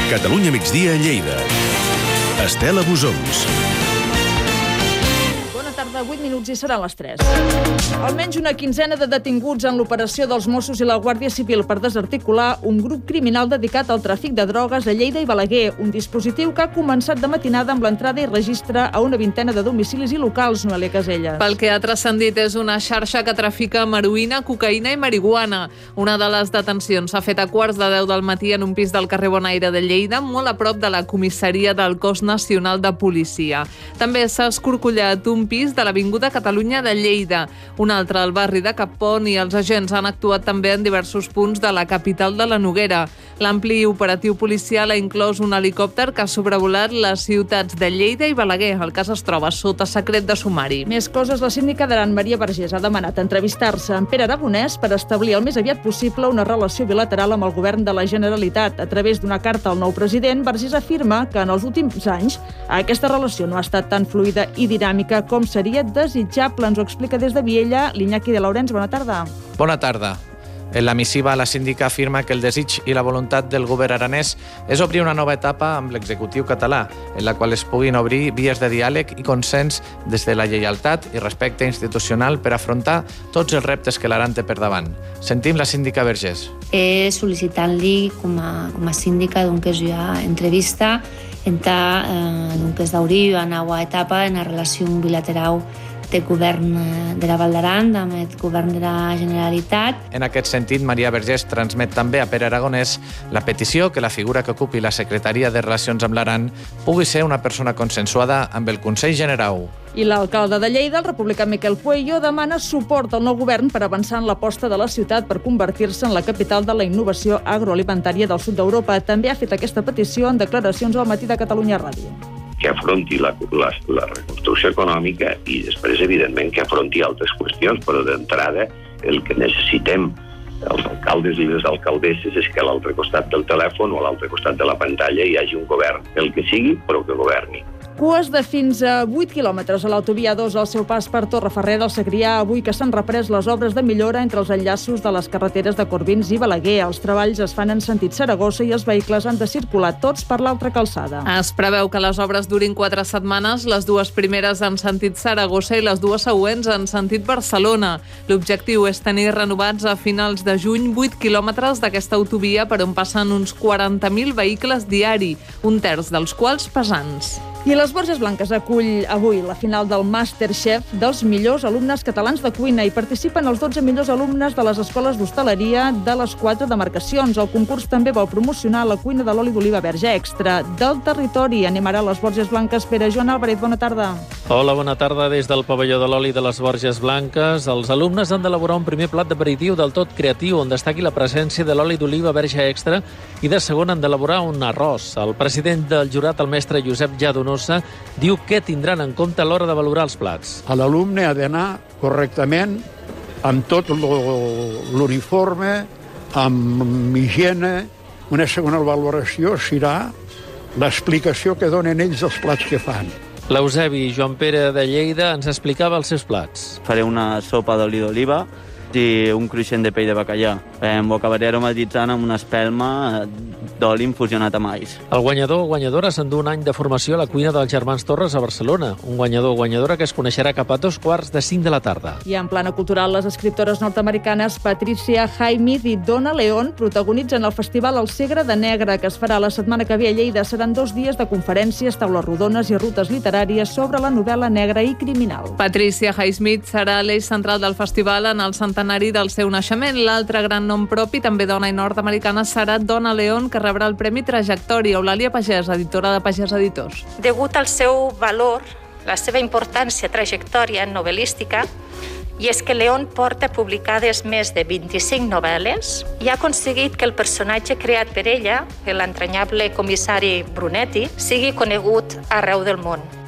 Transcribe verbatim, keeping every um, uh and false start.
Catalunya migdia a Lleida. Estela Busons. vuit minuts i seran les tres. Almenys una quinzena de detinguts en l'operació dels Mossos i la Guàrdia Civil per desarticular un grup criminal dedicat al tràfic de drogues a Lleida i Balaguer, un dispositiu que ha començat de matinada amb l'entrada i registre a una vintena de domicilis i locals, Noelia Caselles. Pel que ha transcendit, és una xarxa que trafica amb heroïna, cocaïna i marihuana. Una de les detencions s'ha fet a quarts de deu del matí en un pis del carrer Bonaire de Lleida, molt a prop de la comissaria del Cos Nacional de Policia. També s'ha escorcollat un pis de l'Avinguda Catalunya de Lleida, un altre al barri de Capon, i els agents han actuat també en diversos punts de la capital de la Noguera. L'ampli operatiu policial ha inclòs un helicòpter que ha sobrevolat les ciutats de Lleida i Balaguer. El cas es troba sota secret de sumari. Més coses. La síndica d'Aran, Maria Vergés, ha demanat entrevistar-se amb Pere Aragonès per establir el més aviat possible una relació bilateral amb el govern de la Generalitat. A través d'una carta al nou president, Vergés afirma que en els últims anys aquesta relació no ha estat tan fluida i dinàmica com seria desitjable. Ens ho explica des de Viella l'Iñaki de Laurens. Bona tarda. Bona tarda. En la missiva, la síndica afirma que el desig i la voluntat del govern aranès és obrir una nova etapa amb l'executiu català, en la qual es puguin obrir vies de diàleg i consens des de la lleialtat i respecte institucional per afrontar tots els reptes que l'Aran té per davant. Sentim la síndica Vergés. He sol·licitant-li com a, com a síndica doncs, que hi ha entrevista entre eh, doncs, que és d'obrir una nova etapa en la relació bilateral de govern de la Val d'Aran, amb el govern de la Generalitat. En aquest sentit, Maria Vergés transmet també a Pere Aragonès la petició que la figura que ocupi la Secretaria de Relacions amb l'Aran pugui ser una persona consensuada amb el Consell Generau. I l'alcalde de Lleida, el republicà Miquel Pueyo, demana suport al nou govern per avançar en l'aposta de la ciutat per convertir-se en la capital de la innovació agroalimentària del sud d'Europa. També ha fet aquesta petició en declaracions al matí de Catalunya Ràdio. Que afronti la, la, la reconstrucció econòmica i després, evidentment, que afronti altres qüestions, però d'entrada el que necessitem els alcaldes i les alcaldesses és que a l'altre costat del telèfon o a l'altre costat de la pantalla hi hagi un govern, el que sigui, però que governi. Cues de fins a vuit quilòmetres a l'autovia dos al seu pas per Torreferrer del Segrià, avui que s'han reprès les obres de millora entre els enllaços de les carreteres de Corbins i Balaguer. Els treballs es fan en sentit Saragossa i els vehicles han de circular tots per l'altra calçada. Es preveu que les obres durin quatre setmanes, les dues primeres en sentit Saragossa i les dues següents en sentit Barcelona. L'objectiu és tenir renovats a finals de juny vuit quilòmetres d'aquesta autovia per on passen uns quaranta mil vehicles diari, un terç dels quals pesants. I les Borges Blanques acull avui la final del Masterchef dels millors alumnes catalans de cuina. Hi participen els dotze millors alumnes de les escoles d'hostaleria de les quatre demarcacions. El concurs també vol promocionar la cuina de l'oli d'oliva verge extra del territori. Anem ara a les Borges Blanques. Pere Joan Álvarez, bona tarda. Hola, bona tarda. Des del pavelló de l'oli de les Borges Blanques, els alumnes han d'elaborar un primer plat d'aperitiu del tot creatiu on destaqui la presència de l'oli d'oliva verge extra i de segon han d'elaborar un arròs. El president del jurat, el mestre Josep Lladonós, diu que tindran en compte a l'hora de valorar els plats. L'alumne ha d'anar correctament amb tot l'uniforme, amb higiene. Una segona valoració serà l'explicació que donen ells dels plats que fan. L'Eusebi Joan Pere de Lleida ens explicava els seus plats. Faré una sopa d'oli d'oliva i un cruixent de pell de bacallà. Ho acabaré aromatitzant amb una espelma d'oli infusionat amb alls. El guanyador o guanyadora s'endú un any de formació a la cuina dels germans Torres a Barcelona. Un guanyador o guanyadora que es coneixerà cap a dos quarts de cinc de la tarda. I en plana cultural, les escriptores nord-americanes Patricia Highsmith i Donna Leon protagonitzen el festival El Segre de Negre, que es farà la setmana que ve a Lleida. Seran dos dies de conferències, taules rodones i rutes literàries sobre la novel·la negra i criminal. Patricia Highsmith serà l'eix central del festival en el centenari del seu naixement. L'altre gran nom propi, també dona i nord-americana, serà Donna Leon, que rebrà el Premi Trajectòria. Eulàlia Pagès, editora de Pagès Editors. Degut al seu valor, la seva importància, trajectòria novel·lística, i és que Leon porta publicades més de vint-i-cinc novel·les i ha aconseguit que el personatge creat per ella, l'entranyable comissari Brunetti, sigui conegut arreu del món.